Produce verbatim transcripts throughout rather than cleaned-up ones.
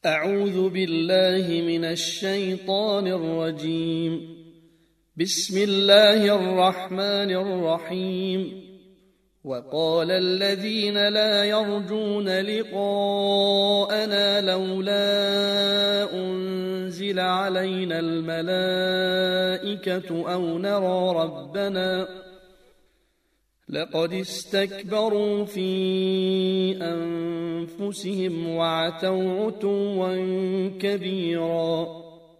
أعوذ بالله من الشيطان الرجيم. بسم الله الرحمن الرحيم. وقال الذين لا يرجون لقاءنا لولا أنزل علينا الملائكة أو نرى ربنا لقد استكبروا في أنفسهم وعتوا عتوا كبيرا.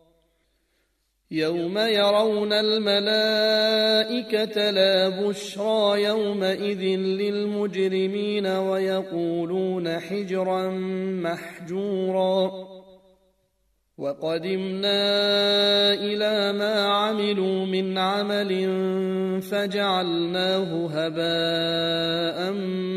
يوم يرون الملائكة لا بشرى يومئذ للمجرمين ويقولون حجرا محجورا. وقدمنا إلى ما عملوا من عمل فجعلناه هباء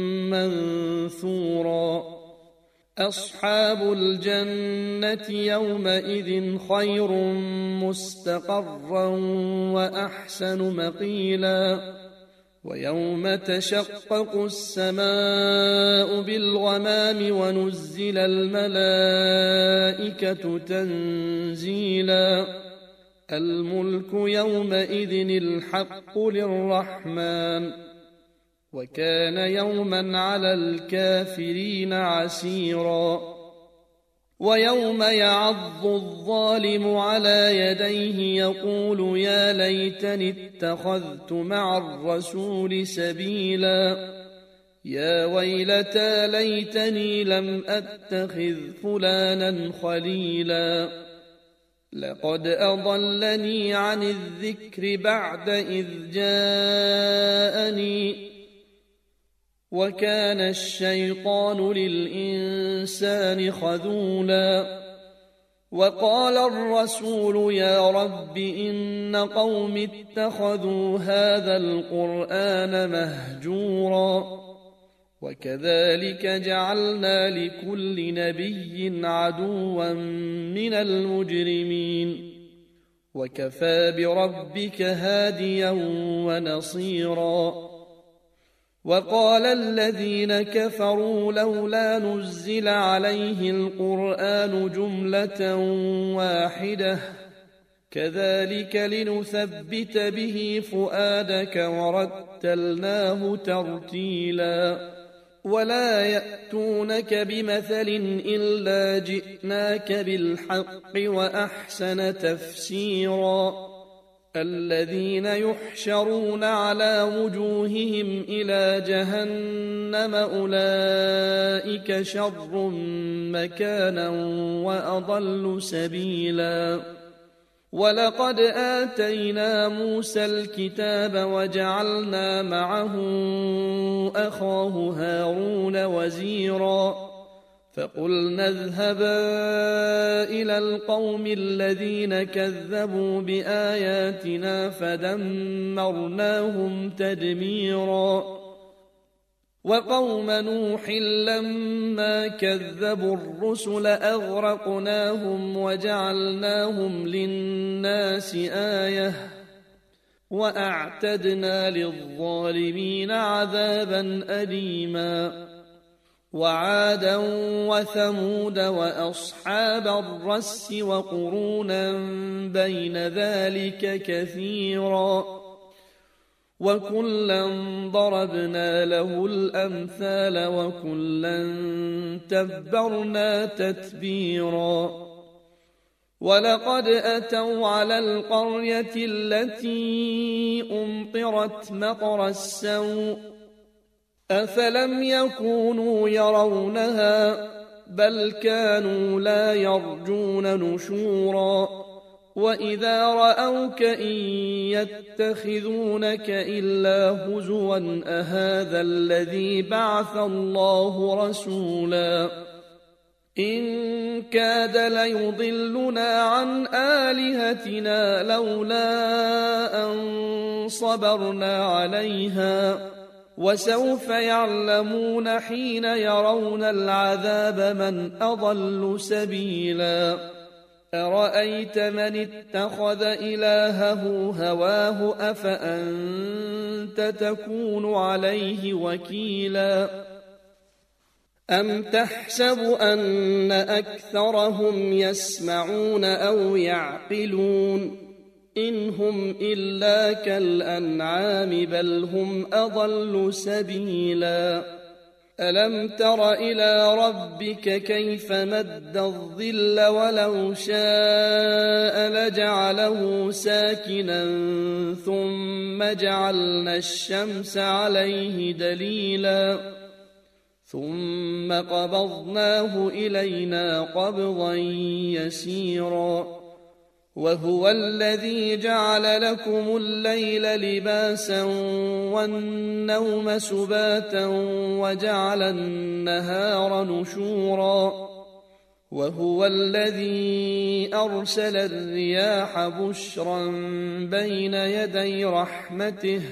منثورا. أصحاب الجنة يومئذ خير مستقرا وأحسن مقيلا. ويوم تشقق السماء بالغمام ونزل الملائكة تنزيلا. الملك يومئذ الحق للرحمن وكان يوما على الكافرين عسيرا. ويوم يعض الظالم على يديه يقول يا ليتني اتخذت مع الرسول سبيلا. يا ويلتى ليتني لم أتخذ فلانا خليلا. لقد أضلني عن الذكر بعد إذ جاءني وكان الشيطان للإنسان خذولا. وقال الرسول يا رب إن قوم اتخذوا هذا القرآن مهجورا. وكذلك جعلنا لكل نبي عدوا من المجرمين وكفى بربك هاديا ونصيرا. وقال الذين كفروا لولا نزل عليه القرآن جملة واحدة كذلك لنثبت به فؤادك ورتلناه ترتيلا. ولا يأتونك بمثل إلا جئناك بالحق وأحسن تفسيرا. الذين يحشرون على وجوههم إلى جهنم أولئك شر مكانا وأضل سبيلا. ولقد آتينا موسى الكتاب وجعلنا معه أخاه هارون وزيرا. فقلنا اذهبا إلى القوم الذين كذبوا بآياتنا فدمرناهم تدميرا. وقوم نوح لما كذبوا الرسل أغرقناهم وجعلناهم للناس آية وأعتدنا للظالمين عذابا أليما. وعادا وثمود وأصحاب الرس وقرونا بين ذلك كثيرا. وكلا ضربنا له الأمثال وكلا تبرنا تتبيرا. ولقد أتوا على القرية التي أمطرت مطر السوء أفلم يكونوا يرونها بل كانوا لا يرجون نشورا. وإذا رأوك إن يتخذونك إلا هزوا أهذا الذي بعث الله رسولا. إن كاد ليضلنا عن آلهتنا لولا أن صبرنا عليها. وسوف يعلمون حين يرون العذاب من أضل سبيلا. أرأيت من اتخذ إلهه هواه أفأنت تكون عليه وكيلا. أم تحسب أن أكثرهم يسمعون أو يعقلون إن هم إلا كالأنعام بل هم أضل سبيلا ألم تر إلى ربك كيف مد الظل ولو شاء لجعله ساكنا ثم جعلنا الشمس عليه دليلا ثم قبضناه إلينا قبضا يسيرا وهو الذي جعل لكم الليل لباسا والنوم سباتا وجعل النهار نشورا وهو الذي أرسل الرياح بشرا بين يدي رحمته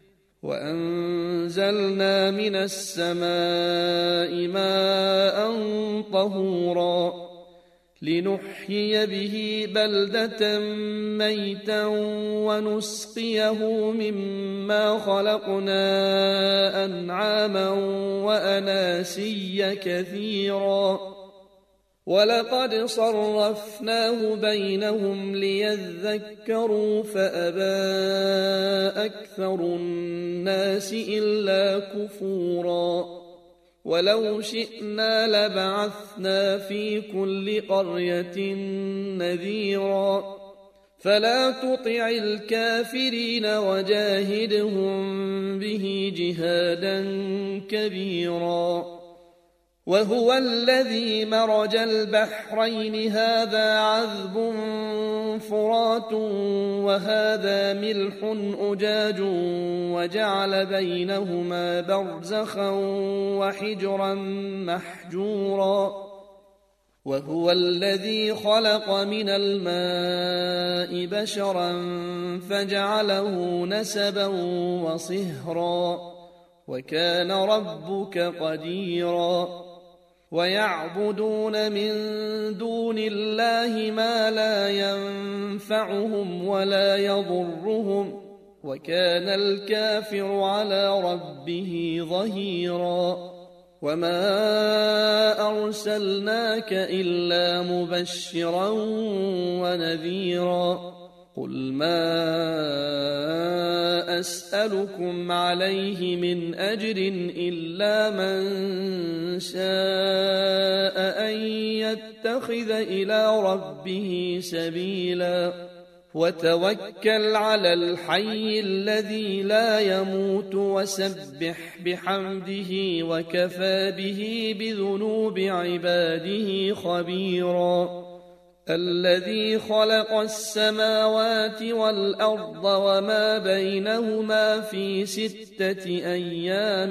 وأنزلنا من السماء ماء طهورا لنحيي به بلدة ميتا ونسقيه مما خلقنا أنعاما وأناسيا كثيرا ولقد صرفناه بينهم ليذكروا فأبى أكثر الناس إلا كفورا ولو شئنا لبعثنا في كل قرية نذيرا فلا تطع الكافرين وجاهدهم به جهادا كبيرا وهو الذي مرج البحرين هذا عذب فرات وهذا ملح أجاج وجعل بينهما برزخا وحجرا محجورا وهو الذي خلق من الماء بشرا فجعله نسبا وصهرا وكان ربك قديرا ويعبدون من دون الله ما لا ينفعهم ولا يضرهم وكان الكافر على ربه ظهيرا وما أرسلناك إلا مبشرا ونذيرا قل ما أسألكم عليه من أجر إلا من شاء أن يتخذ إلى ربه سبيلا وتوكل على الحي الذي لا يموت وسبح بحمده وكفى به بذنوب عباده خبيرا الذي خلق السماوات والأرض وما بينهما في ستة أيام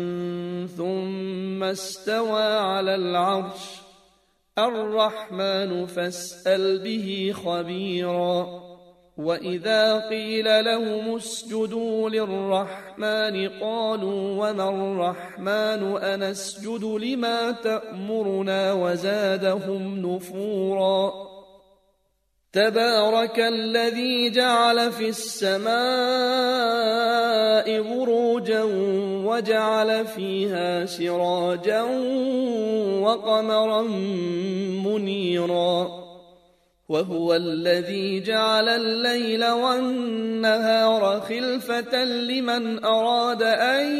ثم استوى على العرش الرحمن فاسأل به خبيرا وإذا قيل لهم اسجدوا للرحمن قالوا وما الرحمن أنسجد لما تأمرنا وزادهم نفورا تبارك الذي جعل في السماء بروجا وجعل فيها سراجا وقمرا منيرا وهو الذي جعل الليل والنهار خلفة لمن أراد أن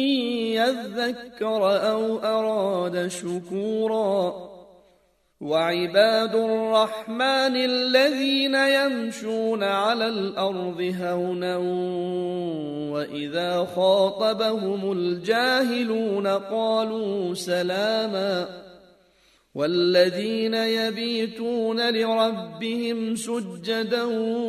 يذكر أو أراد شكورا وعباد الرحمن الذين يمشون على الأرض هونا وإذا خاطبهم الجاهلون قالوا سلاما والذين يبيتون لربهم سجدا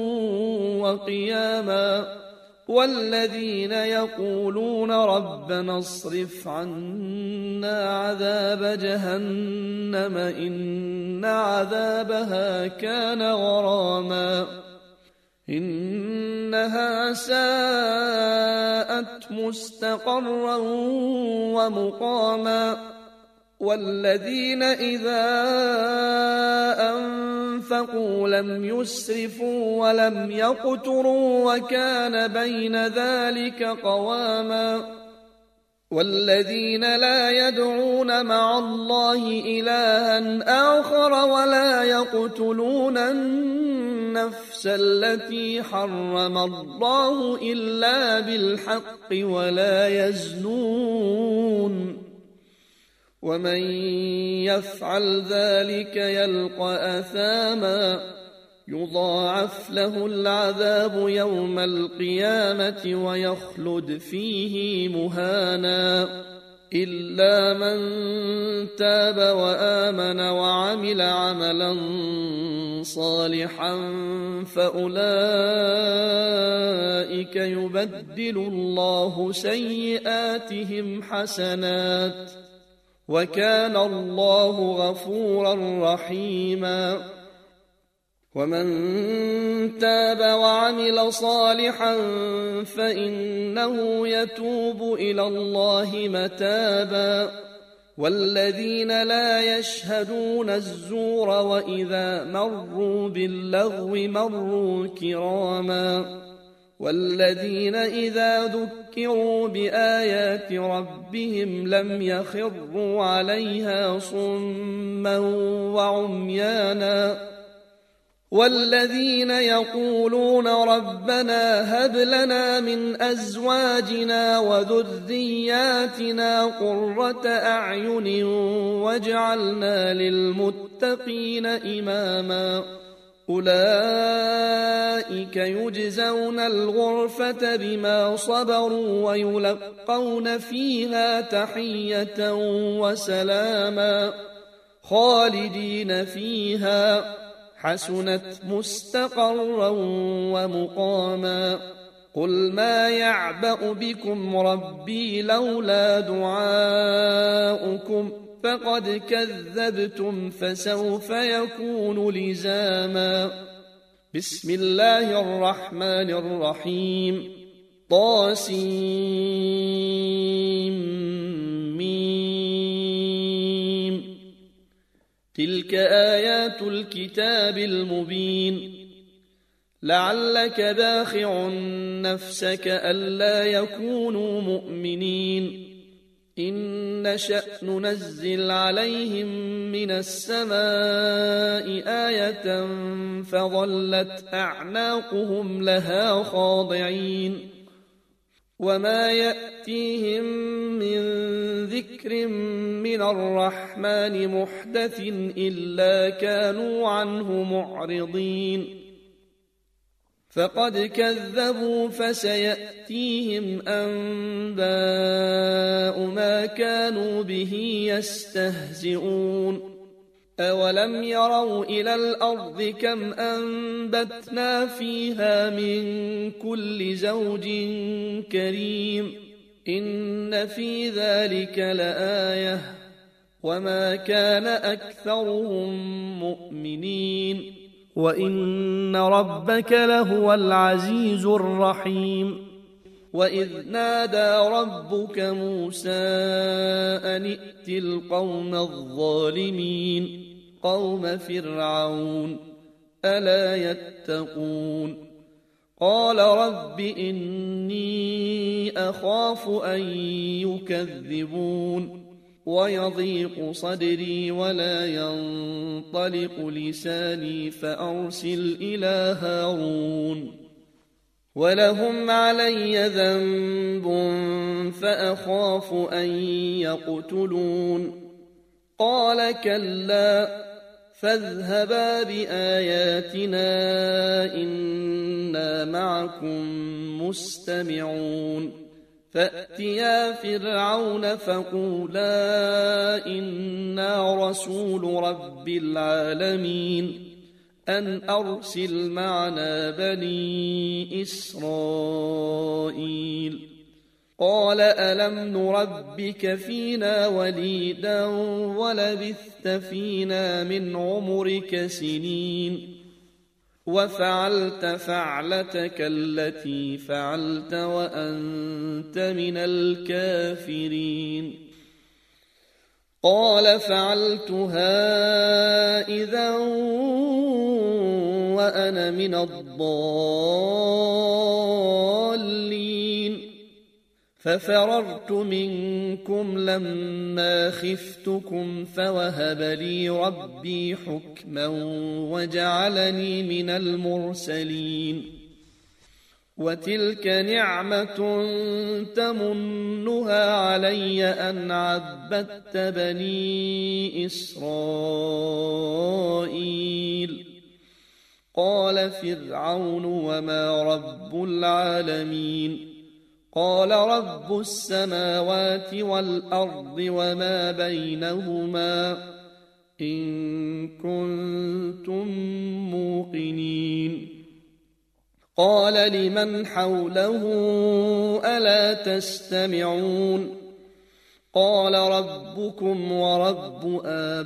وقياما والذين يقولون ربنا اصرف عنا عذاب جهنم إن عذابها كان غراما إنها ساءت مستقرا ومقاما والذين إذا أنفقوا لم يسرفوا ولم يقتروا وكان بين ذلك قواما والذين لا يدعون مع الله إلها آخر ولا يقتلون النفس التي حرم الله إلا بالحق ولا يزنون ومن يفعل ذلك يلقى أثاما يضاعف له العذاب يوم القيامة ويخلد فيه مهانا إلا من تاب وآمن وعمل عملا صالحا فأولئك يبدل الله سيئاتهم حسنات وكان الله غفورا رحيما ومن تاب وعمل صالحا فإنه يتوب إلى الله متابا والذين لا يشهدون الزور وإذا مروا باللغو مروا كراما والذين إذا ذكروا بآيات ربهم لم يخروا عليها صما وعميانا والذين يقولون ربنا هب لنا من أزواجنا وذرياتنا قرة أعين واجعلنا للمتقين إماما أولئك يجزون الغرفة بما صبروا ويلقون فيها تحية وسلاما خالدين فيها حسنت مستقرا ومقاما قل ما يعبأ بكم ربي لولا دعاؤكم فقد كذبتم فسوف يكون لزاما بسم الله الرحمن الرحيم طاسيم تلك آيات الكتاب المبين لعلك باخع نفسك ألا يكونوا مؤمنين إن نشأ ننزل عليهم من السماء آية فظلت أعناقهم لها خاضعين وما يأتيهم من ذكر من الرحمن محدث إلا كانوا عنه معرضين فقد كذبوا فسيأتيهم أنباء ما كانوا به يستهزئون أولم يروا إلى الأرض كم أنبتنا فيها من كل زوج كريم إن في ذلك لآية وما كان أكثرهم مؤمنين وإن ربك لهو العزيز الرحيم وإذ نادى ربك موسى أن ائت القوم الظالمين قوم فرعون ألا يتقون قال رب إني أخاف أن يكذبون ويضيق صدري ولا ينطلق لساني فأرسل إلى هارون ولهم علي ذنب فأخاف أن يقتلون قال كلا فاذهبا بآياتنا إنا معكم مستمعون فأتيا فرعون فقولا إنا رسول رب العالمين أن أرسل معنا بني إسرائيل قال ألم نربك فينا وليدا ولبثت فينا من عمرك سنين وفعلت فعلتك التي فعلت وأنت من الكافرين قال فعلتها إذا وأنا من الضالين ففررت منكم لما خفتكم فوهب لي ربي حكما وجعلني من المرسلين وتلك نعمة تمنها علي أن عبدت بني إسرائيل قال فرعون وما رب العالمين قال رب السماوات والأرض وما بينهما إن كنتم موقنين قال لمن حوله ألا تستمعون قال ربكم ورب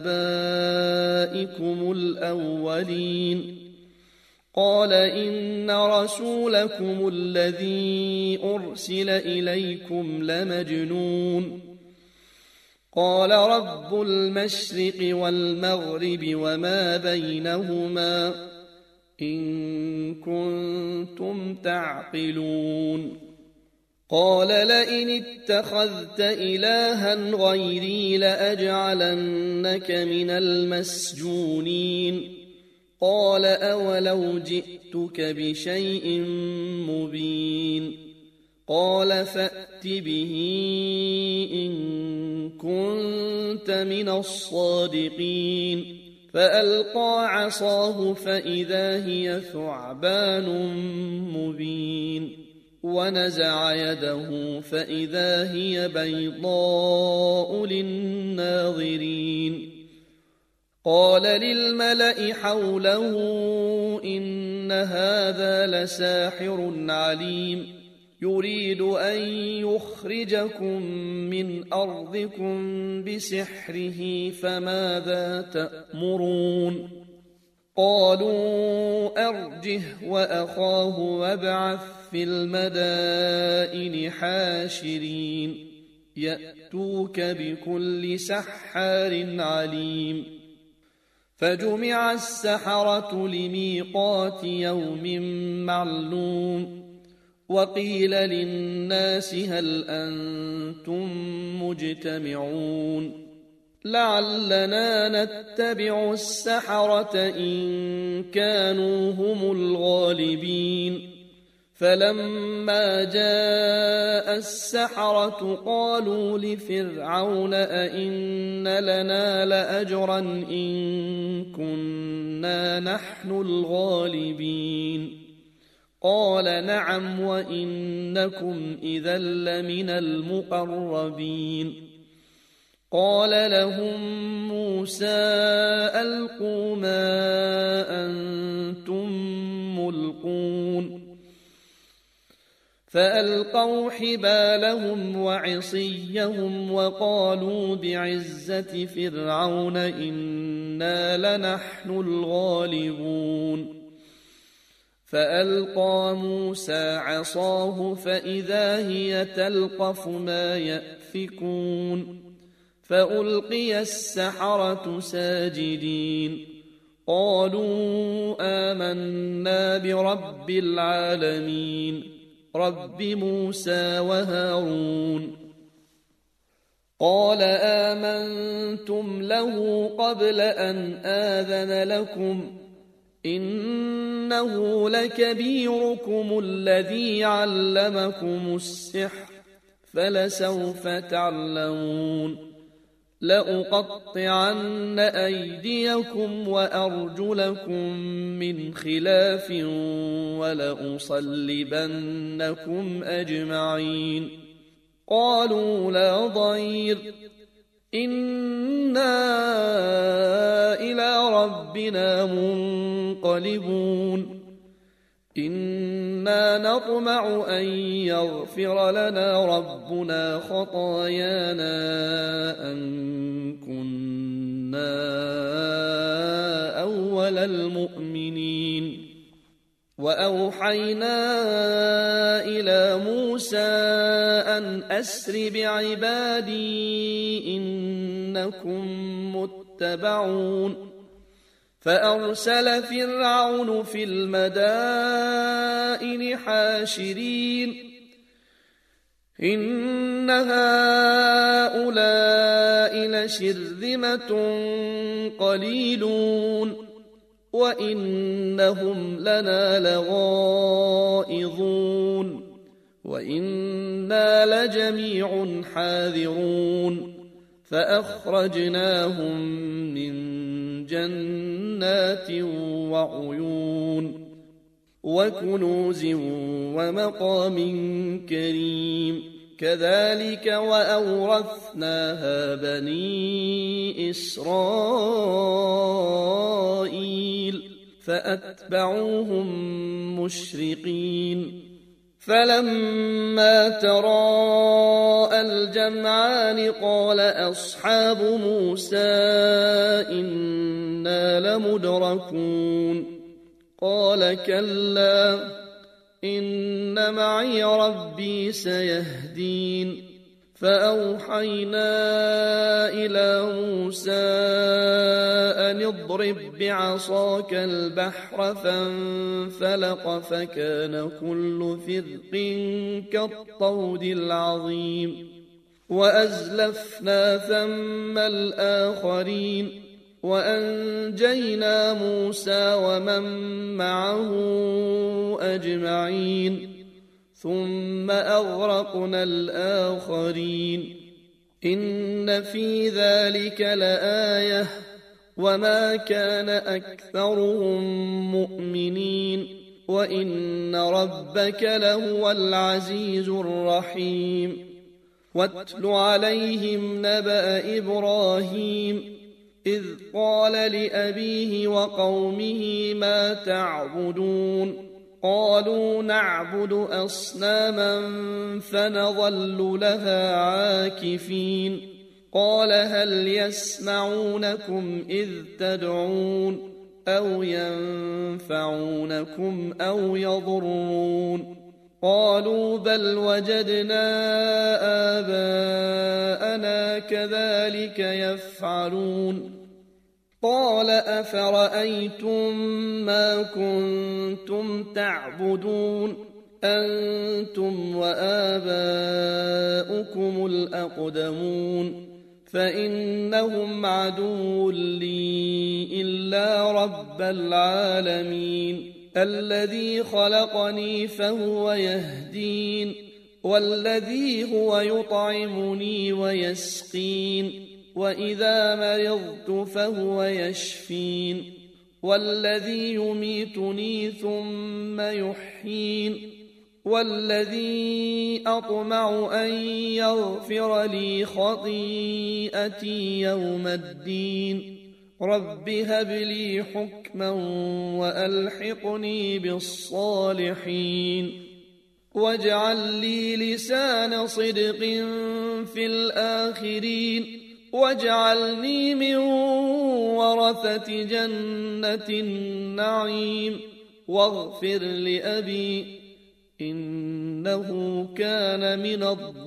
آبائكم الأولين قال إن رسولكم الذي أرسل إليكم لمجنون قال رب المشرق والمغرب وما بينهما إن كنتم تعقلون قال لئن اتخذت إلها غيري لأجعلنك من المسجونين قال أولو جئتك بشيء مبين قال فأت به إن كنت من الصادقين فألقى عصاه فإذا هي ثعبان مبين ونزع يده فإذا هي بيضاء للناظرين قال للملأ حوله إن هذا لساحر عليم يريد أن يخرجكم من أرضكم بسحره فماذا تأمرون قالوا أرجه وأخاه وابعث في المدائن حاشرين يأتوك بكل سحار عليم فجمع السحرة لميقات يوم معلوم وقيل للناس هل أنتم مجتمعون لعلنا نتبع السحرة إن كانوا هم الغالبين فلما جاء السحرة قالوا لفرعون أئن لنا لأجرا إن كنا نحن الغالبين قال نعم وإنكم إذا لمن المقربين قال لهم موسى ألقوا ما أنتم ملقون فألقوا حبالهم وعصيهم وقالوا بعزة فرعون إنا لنحن الغالبون فألقى موسى عصاه فإذا هي تلقف ما يأفكون فألقي السحرة ساجدين قالوا آمنا برب العالمين رب موسى وهارون قال آمنتم له قبل أن آذن لكم إنه لكبيركم الذي علمكم السحر فلسوف تعلمون لأقطعن أيديكم وأرجلكم من خلاف ولأصلبنكم أجمعين قالوا لا ضير إنا إلى ربنا منقلبون إنا نطمع أن يغفر لنا ربنا خطايانا أن كنا أول المؤمنين وأوحينا إلى موسى أن أسر بعبادي إنكم متبعون فأرسل فرعون في المدائن حاشرين إن هؤلاء لشرذمة قليلون وإنهم لنا لغائظون وإنا لجميع حاذرون فأخرجناهم من جنات وعيون وكنوز ومقام كريم كذلك وأورثناها بني إسرائيل فأتبعوهم مشرقين فلما تراءى الجمعان قال أصحاب موسى إنا لمدركون قال كلا إن معي ربي سيهدين فأوحينا إلى موسى أن اضرب بعصاك البحر فانفلق فكان كل فرق كالطود العظيم وأزلفنا ثم الآخرين وأنجينا موسى ومن معه أجمعين ثم أغرقنا الآخرين إن في ذلك لآية وما كان أكثرهم مؤمنين وإن ربك لهو العزيز الرحيم واتل عليهم نبأ إبراهيم إذ قال لأبيه وقومه ما تعبدون قالوا نعبد أصناما فنظل لها عاكفين قال هل يسمعونكم إذ تدعون أو ينفعونكم أو يضرون قالوا بل وجدنا آباءنا كذلك يفعلون قال أفرأيتم ما كنتم تعبدون أنتم وآباؤكم الأقدمون فإنهم عدو لي إلا رب العالمين الذي خلقني فهو يهدين والذي هو يطعمني ويسقين وإذا مرضت فهو يشفين والذي يميتني ثم يحيين والذي أطمع أن يغفر لي خطيئتي يوم الدين رب هب لي حكما وألحقني بالصالحين واجعل لي لسان صدق في الآخرين واجعلني من ورثة جنة النعيم واغفر لأبي إنه كان من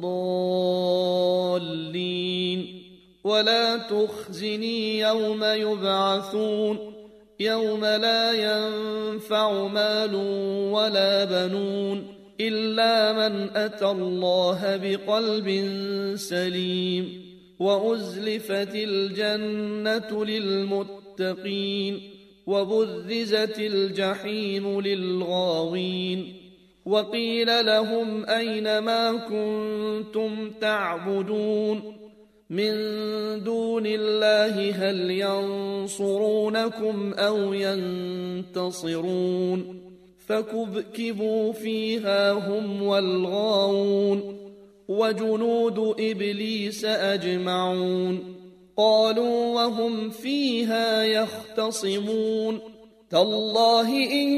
الضالين ولا تخزني يوم يبعثون يوم لا ينفع مال ولا بنون إلا من أتى الله بقلب سليم وأزلفت الجنة للمتقين وبرزت الجحيم للغاوين وقيل لهم أين ما كنتم تعبدون من دون الله هل ينصرونكم أو ينتصرون فكبكبوا فيها هم والغاوون وجنود إبليس أجمعون قالوا وهم فيها يختصمون تالله إن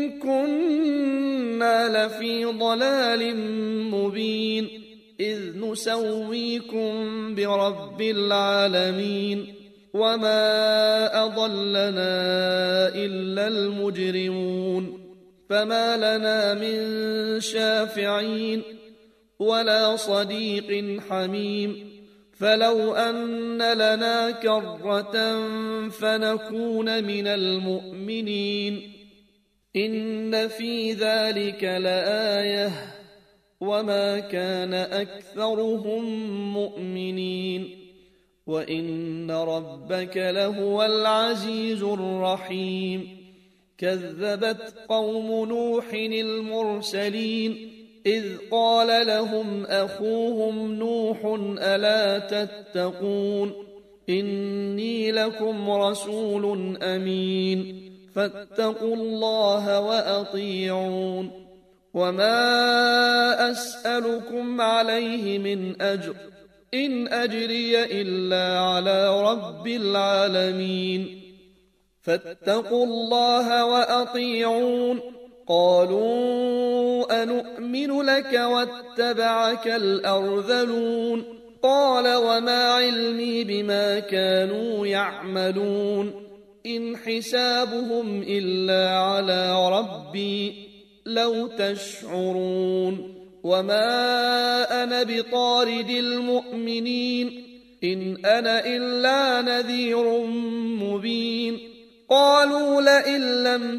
كنا لفي ضلال مبين إذ نسويكم برب العالمين وما أضلنا إلا المجرمون فما لنا من شافعين ولا صديق حميم فلو أن لنا كرة فنكون من المؤمنين إن في ذلك لآية وما كان أكثرهم مؤمنين وإن ربك لهو العزيز الرحيم كذبت قوم نوح المرسلين إذ قال لهم أخوهم نوح ألا تتقون إني لكم رسول أمين فاتقوا الله وأطيعون وما أسألكم عليه من أجر إن أجري إلا على رب العالمين فاتقوا الله وأطيعون قالوا أنؤمن لك واتبعك الأرذلون قال وما علمي بما كانوا يعملون إن حسابهم إلا على ربي لو تشعرون وما أنا بطارد المؤمنين إن أنا إلا نذير مبين قالوا لئن لم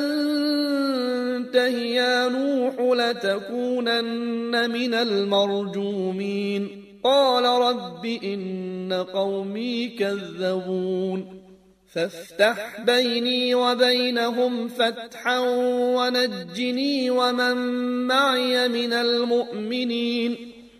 تنته يا نوح لتكونن من المرجومين قال رب إن قومي كذبون فافتح بيني وبينهم فتحا ونجني ومن معي من المؤمنين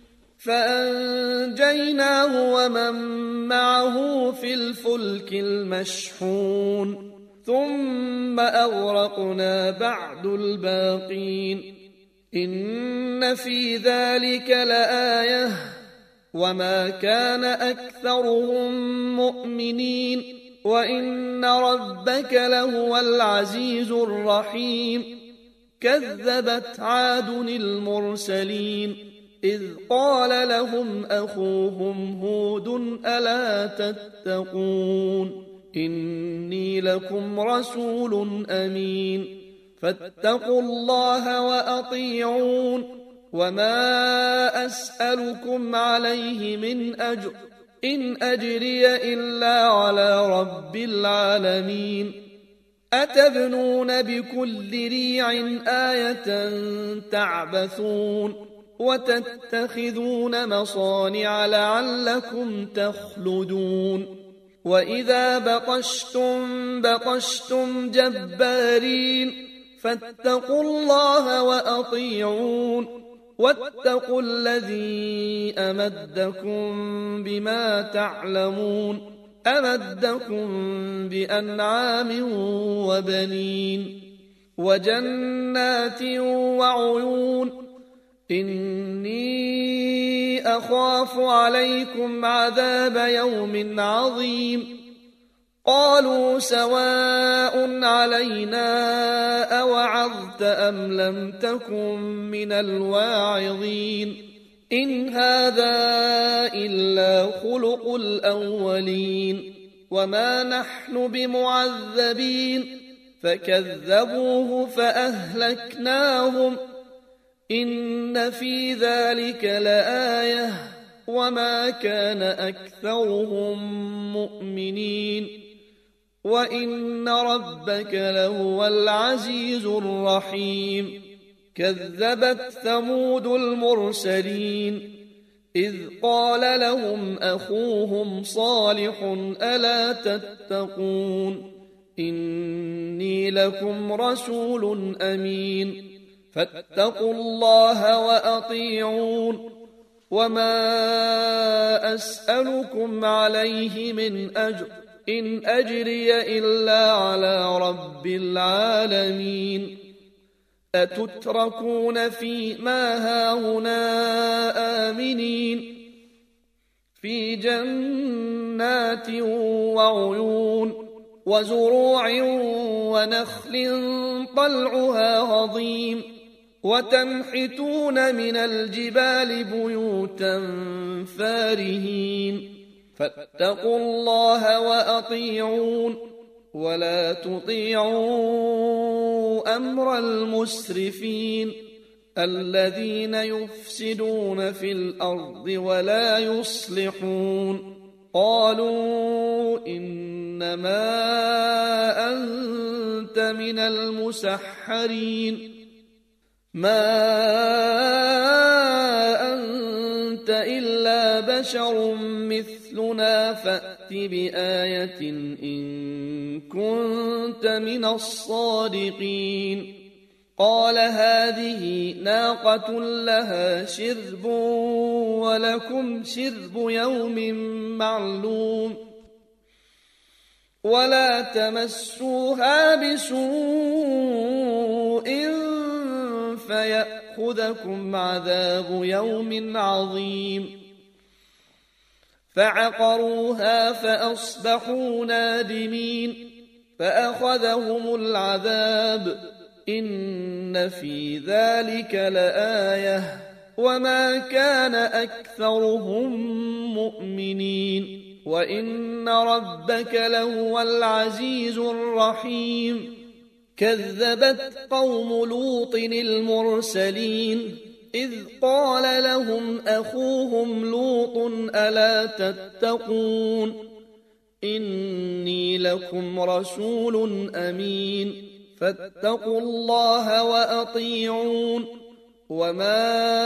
فأنجيناه ومن معه في الفلك المشحون ثم أغرقنا بعد الباقين إن في ذلك لآية وما كان أكثرهم مؤمنين وإن ربك لهو العزيز الرحيم كذبت عاد المرسلين إذ قال لهم أخوهم هود ألا تتقون إني لكم رسول أمين فاتقوا الله وأطيعون وما أسألكم عليه من أجر إن أجري إلا على رب العالمين أتبنون بكل ريع آية تعبثون وتتخذون مصانع لعلكم تخلدون وإذا بطشتم بطشتم جبارين فاتقوا الله وأطيعون واتقوا الذي أمدكم بما تعلمون أمدكم بأنعام وبنين وجنات وعيون إني أخاف عليكم عذاب يوم عظيم قالوا سواء علينا أوعظت أم لم تكن من الواعظين إن هذا إلا خلق الأولين وما نحن بمعذبين فكذبوه فأهلكناهم إن في ذلك لآية وما كان أكثرهم مؤمنين وإن ربك لهو العزيز الرحيم كذبت ثمود المرسلين إذ قال لهم أخوهم صالح ألا تتقون إني لكم رسول أمين فاتقوا الله وأطيعون وما أسألكم عليه من أجر إن أجري إلا على رب العالمين أتتركون فيما هاهنا آمنين في جنات وعيون وزروع ونخل طلعها هضيم وتنحتون من الجبال بيوتا فارهين فاتقوا الله وأطيعون ولا تطيعوا أمر المسرفين الذين يفسدون في الأرض ولا يصلحون قالوا إنما أنت من المسحرين ما أنت إلا بشر مثلنا فأت بآية إن كنت من الصادقين. قال هذه ناقة لها شرب ولكم شرب يوم معلوم ولا تمسوها بسوء فيأخذكم عذاب يوم عظيم. فعقروها فأصبحوا نادمين فأخذهم العذاب إن في ذلك لآية وما كان أكثرهم مؤمنين وإن ربك لهو العزيز الرحيم. كذبت قوم لوط المرسلين إذ قال لهم أخوهم لوط ألا تتقون إني لكم رسول أمين فاتقوا الله وأطيعون وما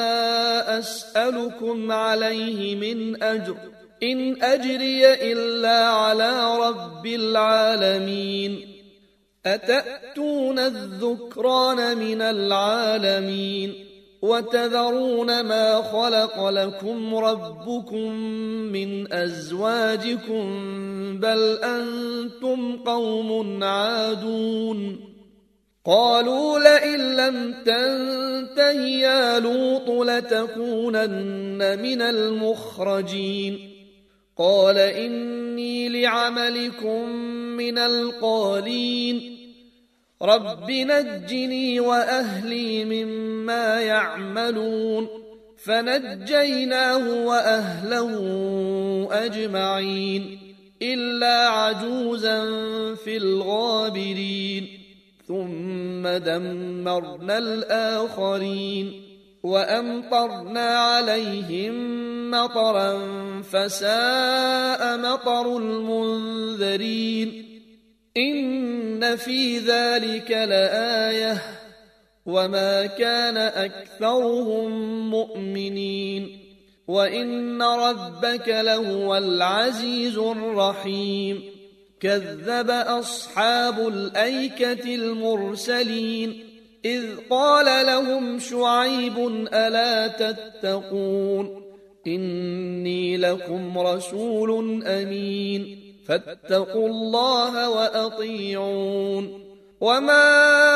أسألكم عليه من أجر إن أجري إلا على رب العالمين. أتأتون الذكران من العالمين وتذرون ما خلق لكم ربكم من أزواجكم بل أنتم قوم عادون. قالوا لئن لم تنته يا لوط لتكونن من المخرجين. قال إني لعملكم من القالين رب نجني وأهلي مما يعملون. فنجيناه وأهله أجمعين إلا عجوزا في الغابرين ثم دمرنا الآخرين وأمطرنا عليهم مطرا فساء مطر المنذرين. إن في ذلك لآية وما كان أكثرهم مؤمنين وإن ربك لهو العزيز الرحيم. كذب أصحاب الأيكة المرسلين إذ قال لهم شعيب ألا تتقون إني لكم رسول أمين فاتقوا الله وأطيعون وما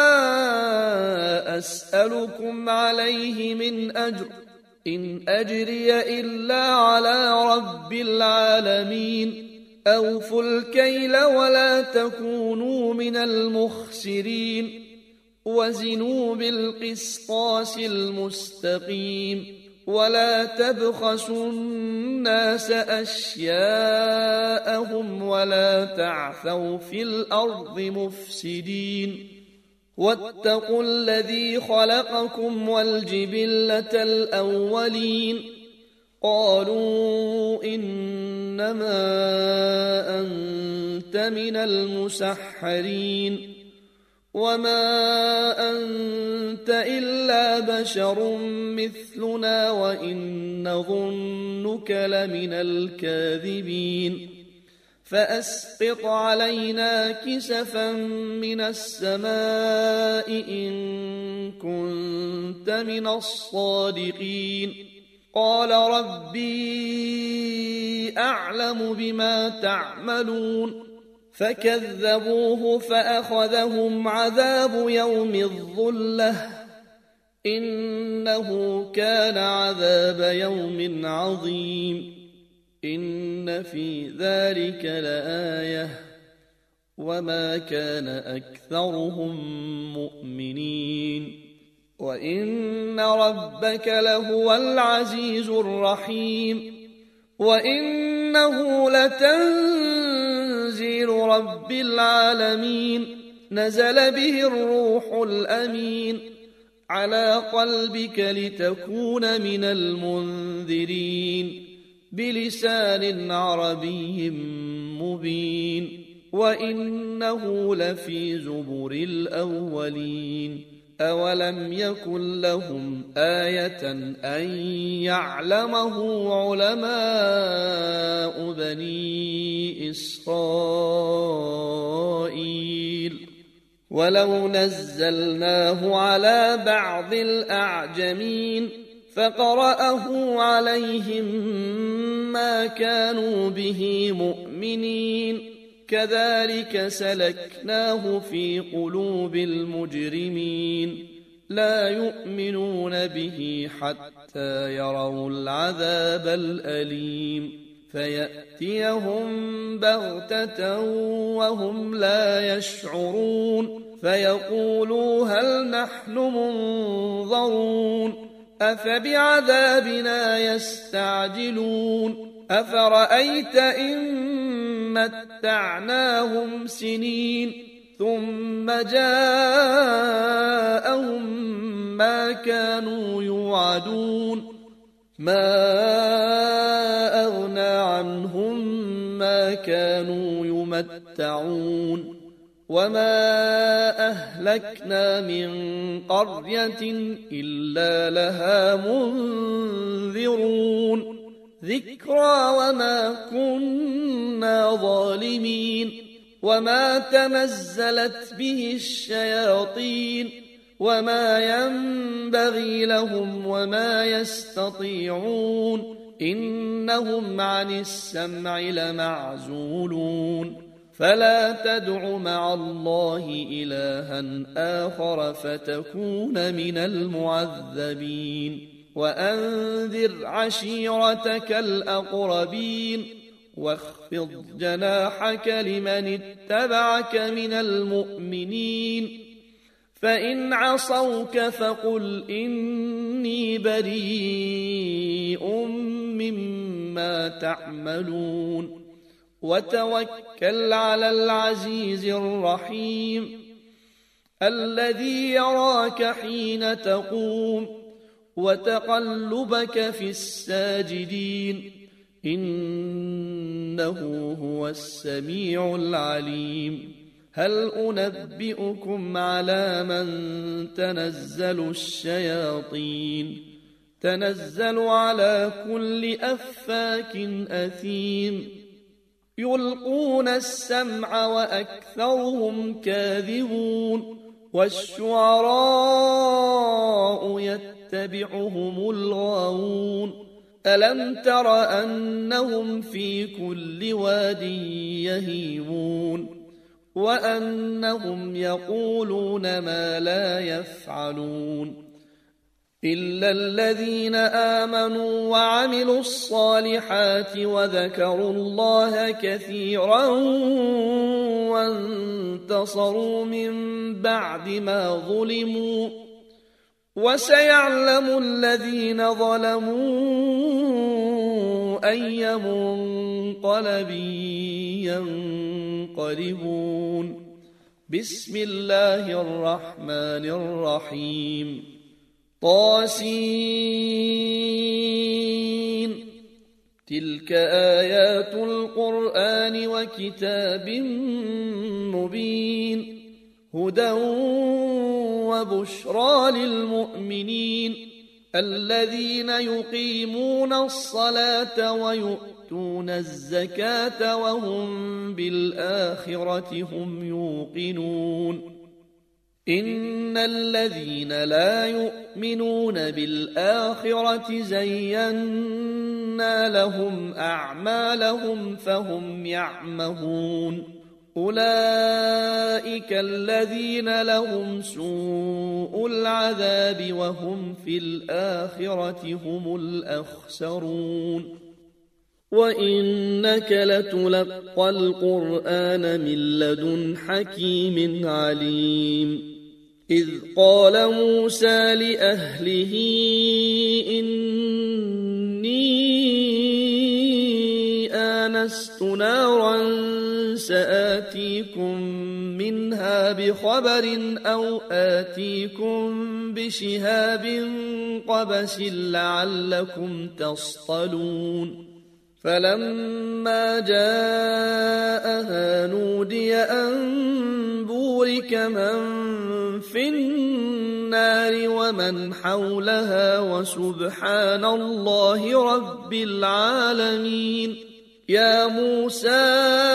أسألكم عليه من أجر إن أجري إلا على رب العالمين. أوفوا الكيل ولا تكونوا من المخسرين وزنوا بالقسطاس المستقيم ولا تبخسوا الناس أشياءهم ولا تعثوا في الأرض مفسدين. واتقوا الذي خلقكم والجبلة الأولين قالوا إنما أنت من المسحرين وما أنت إلا بشر مثلنا وإن نظنك لمن الكاذبين. فأسقط علينا كسفا من السماء إن كنت من الصادقين. قال ربي أعلم بما تعملون فكذبوه فأخذهم عذاب يوم الظلة إنه كان عذاب يوم عظيم. إن في ذلك لآية وما كان أكثرهم مؤمنين وإن ربك لهو العزيز الرحيم. وإنه لتنزيل رب العالمين نزل به الروح الأمين على قلبك لتكون من المنذرين بلسان عربي مبين وإنه لفي زبر الأولين أولم يكن لهم آية أن يعلمه علماء بني إسرائيل ولو نزلناه على بعض الأعجمين فقرأه عليهم ما كانوا به مؤمنين كذلك سلكناه في قلوب المجرمين لا يؤمنون به حتى يروا العذاب الأليم فيأتيهم بغتة وهم لا يشعرون فيقولوا هل نحن منظرون أفبعذابنا يستعجلون أفرأيت إن متعناهم سنين ثم جاءهم ما كانوا يوعدون ما أغنى عنهم ما كانوا يمتعون وما أهلكنا من قرية إلا لها منذرون ذكرى وما كنا ظالمين وما تنزلت به الشياطين وما ينبغي لهم وما يستطيعون إنهم عن السمع لمعزولون فلا تدع مع الله إلها آخر فتكون من المعذبين وأنذر عشيرتك الأقربين واخفض جناحك لمن اتبعك من المؤمنين فإن عصوك فقل إني بريء مما تعملون وتوكل على العزيز الرحيم الذي يراك حين تقوم وتقلبك في الساجدين إنه هو السميع العليم هل أنبئكم على من تنزل الشياطين تنزل على كل أفاك أثيم يلقون السمع وأكثرهم كاذبون والشعراء يتبعهم الغاوون ألم تر أنهم في كل واد يهيمون وأنهم يقولون ما لا يفعلون إلا الذين آمنوا وعملوا الصالحات وذكروا الله كثيرا وانتصروا من بعد ما ظلموا وسيعلم الذين ظلموا أي منقلب ينقلبون بسم الله الرحمن الرحيم طاسين تلك آيات القرآن وكتاب مبين هدى وبشرى للمؤمنين الذين يقيمون الصلاة ويؤتون الزكاة وهم بالآخرة هم يوقنون إن الذين لا يؤمنون بالآخرة زينا لهم أعمالهم فهم يعمهون أولئك الذين لهم سوء العذاب وهم في الآخرة هم الأخسرون وإنك لتلقى القرآن من لدن حكيم عليم إذ قال موسى لأهله إني آنست نارا سآتيكم منها بخبر أو آتيكم بشهاب قبس لعلكم تصطلون فلما جاءها نودي أن بورك من في النار ومن حولها وسبحان الله رب العالمين. يا موسى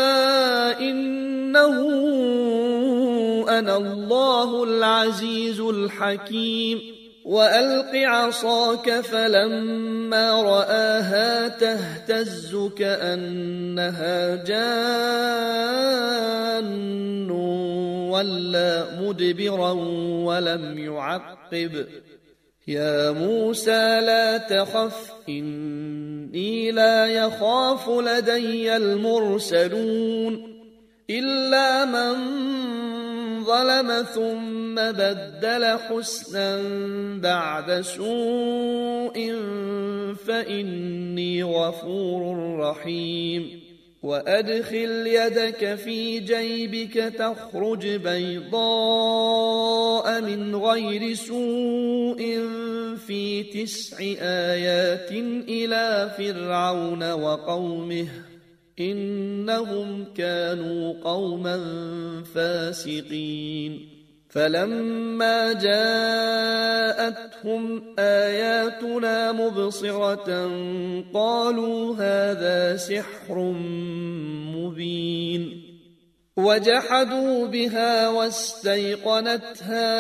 إنه أنا الله العزيز الحكيم. وألق عصاك فلما رآها تهتز كأنها جان ولا مدبرا ولم يعقب. يا موسى لا تخف إني لا يخاف لدي المرسلون إلا من ظلم ثم بدل حسنا بعد سوء فإني غفور رحيم. وأدخل يدك في جيبك تخرج بيضاء من غير سوء في تسع آيات إلى فرعون وقومه إنهم كانوا قوما فاسقين. فلما جاءتهم آياتنا مبصرة قالوا هذا سحر مبين. وجحدوا بها واستيقنتها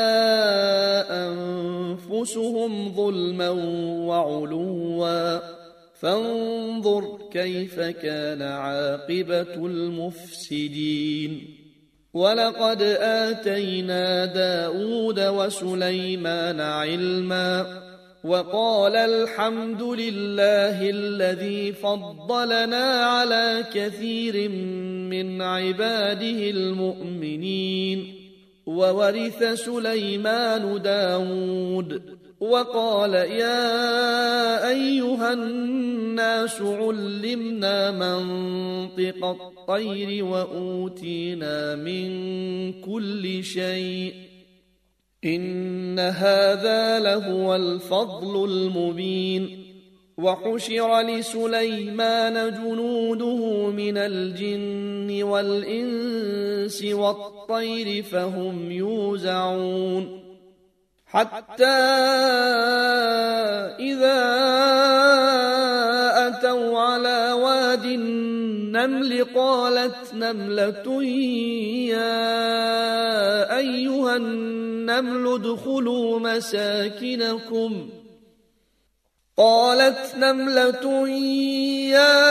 أنفسهم ظلما وعلوا فانظر كيف كان عاقبة المفسدين. ولقد آتينا داود وسليمان علما وقال الحمد لله الذي فضلنا على كثير من عباده المؤمنين. وورث سليمان داود وقال يا أيها الناس علمنا منطق الطير وأوتينا من كل شيء إن هذا لهو الفضل المبين. وحشر لسليمان جنوده من الجن والإنس والطير فهم يوزعون حتى إذا أتوا على واد النمل قالت نملة يا أيها النمل ادخلوا مساكنكم قالت نملة يا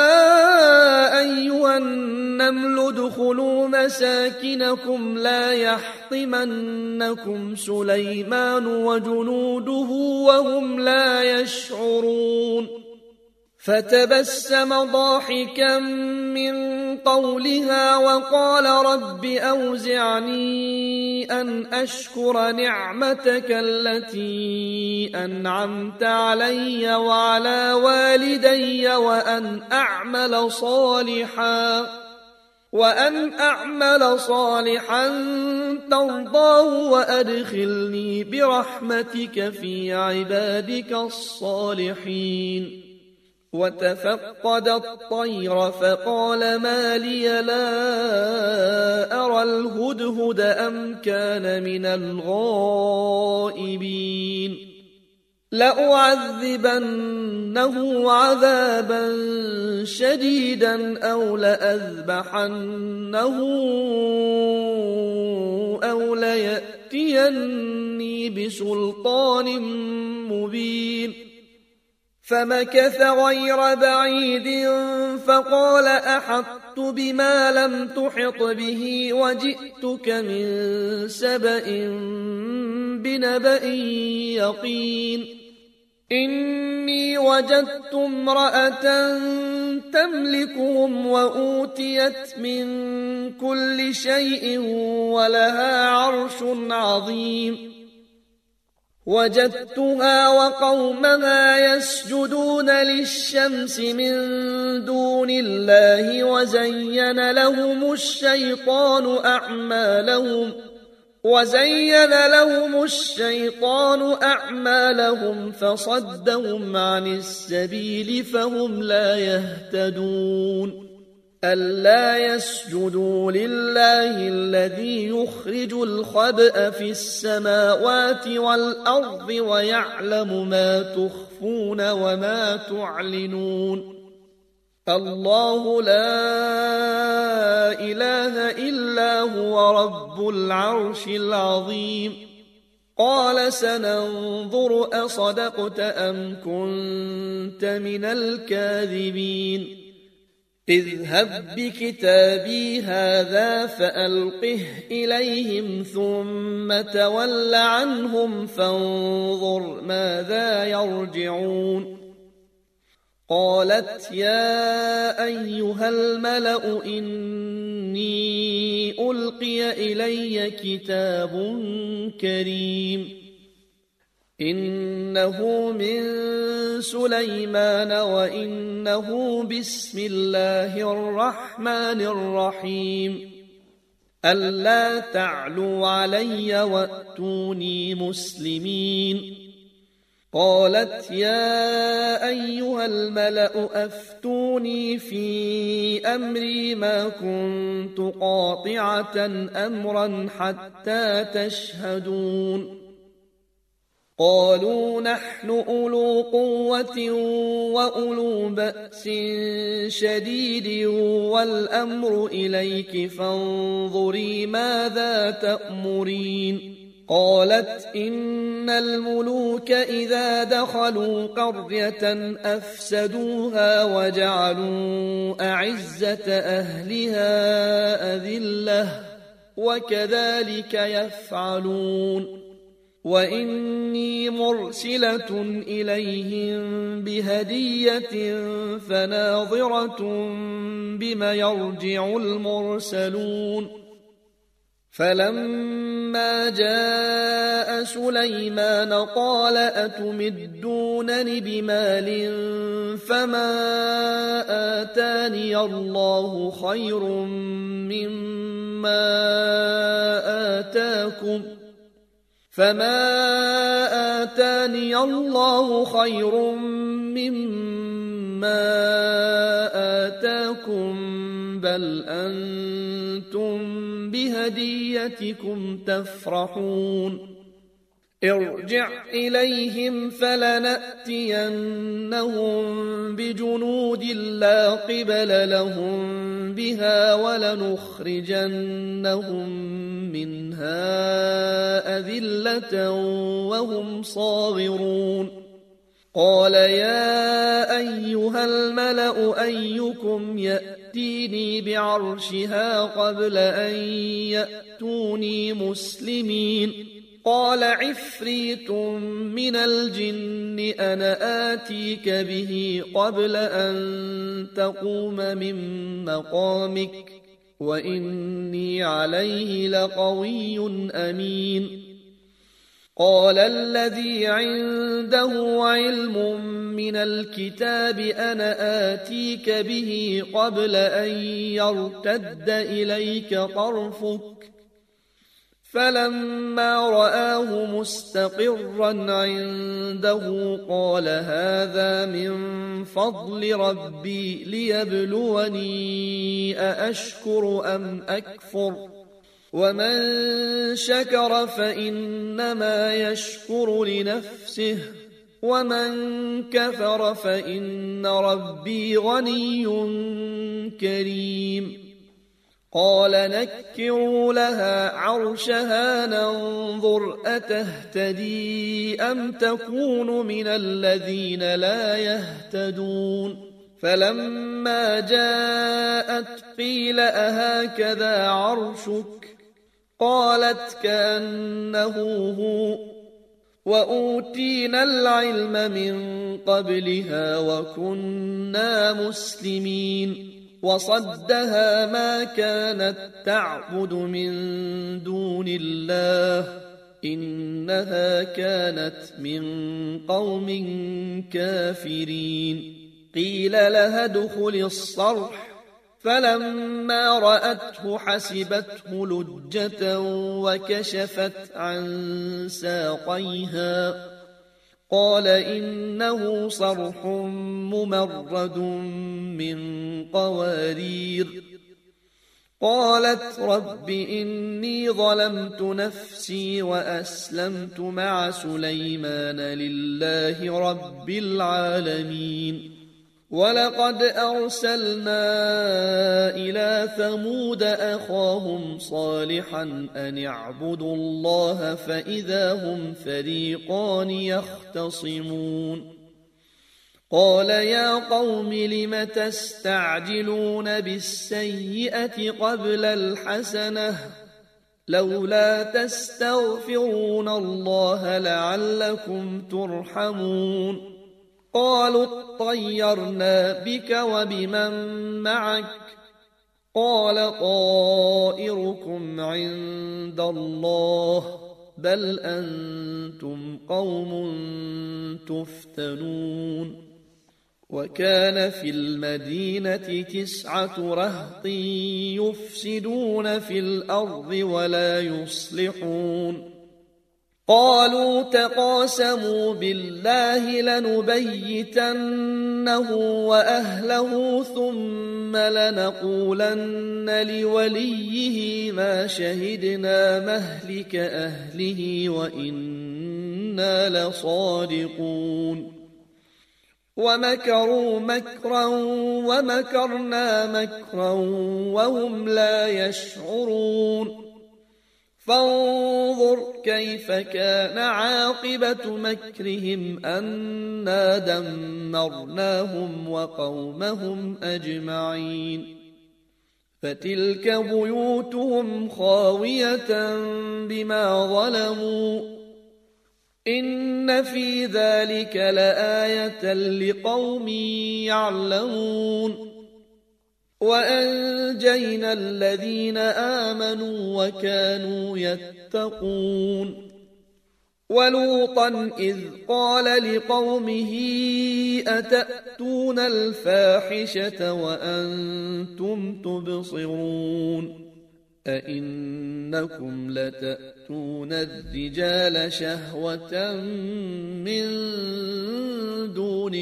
أيها النمل ادخلوا مساكنكم لا يحطمنكم سليمان وجنوده وهم لا يشعرون. فتبسم ضاحكا من قولها وقال رب أوزعني أن أشكر نعمتك التي أنعمت علي وعلى والدي وأن أعمل صالحا وأن أعمل صالحا ترضاه وأدخلني برحمتك في عبادك الصالحين. وتفقد الطير فقال ما لي لا أرى الهدهد أم كان من الغائبين. لأعذبنه عذابا شديدا أو لأذبحنه أو ليأتيني بسلطان مبين. فمكث غير بعيد فقال أحطت بما لم تحط به وجئتك من سبأ بنبأ يقين. إني وجدت امرأة تملكهم وأوتيت من كل شيء ولها عرش عظيم. وجدتها وقومها يسجدون للشمس من دون الله وزين لهم الشيطان أعمالهم وزين لهم الشيطان أعمالهم فصدهم عن السبيل فهم لا يهتدون ألا يسجدوا لله الذي يخرج الخبأ في السماوات والأرض ويعلم ما تخفون وما تعلنون الله لا إله إلا هو رب العرش العظيم قال سننظر أصدقت أم كنت من الكاذبين اذهب بكتابي هذا فألقه إليهم ثم تول عنهم فانظر ماذا يرجعون قالت يا أيها الملأ إني ألقي إلي كتاب كريم إنه من سليمان وإنه بسم الله الرحمن الرحيم ألا تعلوا علي وأتوني مسلمين قالت يا أيها الملأ أفتوني في أمري ما كنت قاطعة أمرا حتى تشهدون قالوا نحن أولو قوة وأولو بأس شديد والأمر إليك فانظري ماذا تأمرين قالت إن الملوك إذا دخلوا قرية أفسدوها وجعلوا أعزة أهلها أذلة وكذلك يفعلون وإني مرسلة إليهم بهدية فناظرة بما يرجع المرسلون فلما جاء سليمان قال أتمدونني بمال فما آتاني الله خير مما آتاكم فما آتاني الله خير مما آتاكم بل أنتم بهديتكم تفرحون ارجع إليهم فلنأتينهم بجنود لا قبل لهم بها ولنخرجنهم منها أذلة وهم صاغرون قال يا أيها الملأ أيكم يأتيني بعرشها قبل أن يأتوني مسلمين قال عفريت من الجن أنا آتيك به قبل أن تقوم من مقامك وإني عليه لقوي أمين قال الذي عنده علم من الكتاب أنا آتيك به قبل أن يرتد إليك طرفك فلما رآه مستقرا عنده قال هذا من فضل ربي ليبلوني أأشكر أم أكفر ومن شكر فإنما يشكر لنفسه ومن كفر فإن ربي غني كريم قال نكروا لها عرشها ننظر أتهتدي أم تكون من الذين لا يهتدون فلما جاءت قيل أهكذا عرشك قالت كأنه هو وأوتينا العلم من قبلها وكنا مسلمين وصدها ما كانت تعبد من دون الله إنها كانت من قوم كافرين قيل لها ادخل الصرح فلما رأته حسبته لجة وكشفت عن ساقيها قال إنه صرح ممرد من قوارير قالت رب إني ظلمت نفسي وأسلمت مع سليمان لله رب العالمين ولقد أرسلنا إلى ثمود أخاهم صالحا أن اعبدوا الله فإذا هم فريقان يختصمون قال يا قوم لم تستعجلون بالسيئة قبل الحسنة لولا تستغفرون الله لعلكم ترحمون قالوا اطيرنا بك وبمن معك قال طائركم عند الله بل أنتم قوم تفتنون وكان في المدينة تسعة رهط يفسدون في الأرض ولا يصلحون قالوا تقاسموا بالله لنبيتنه وأهله ثم لنقولن لوليه ما شهدنا مهلك أهله وإنا لصادقون ومكروا مكرا ومكرنا مكرا وهم لا يشعرون فانظر كيف كان عاقبة مكرهم أنا دمرناهم وقومهم أجمعين فتلك بيوتهم خاوية بما ظلموا إن في ذلك لآية لقوم يعلمون وأنجينا الذين آمنوا وكانوا يتقون ولوطا إذ قال لقومه أتأتون الفاحشة وأنتم تبصرون أئنكم لتأتون الرجال شهوة من دون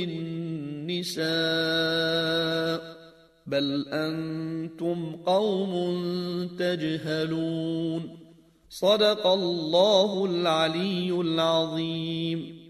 النساء بل أنتم قوم تجهلون صدق الله العلي العظيم.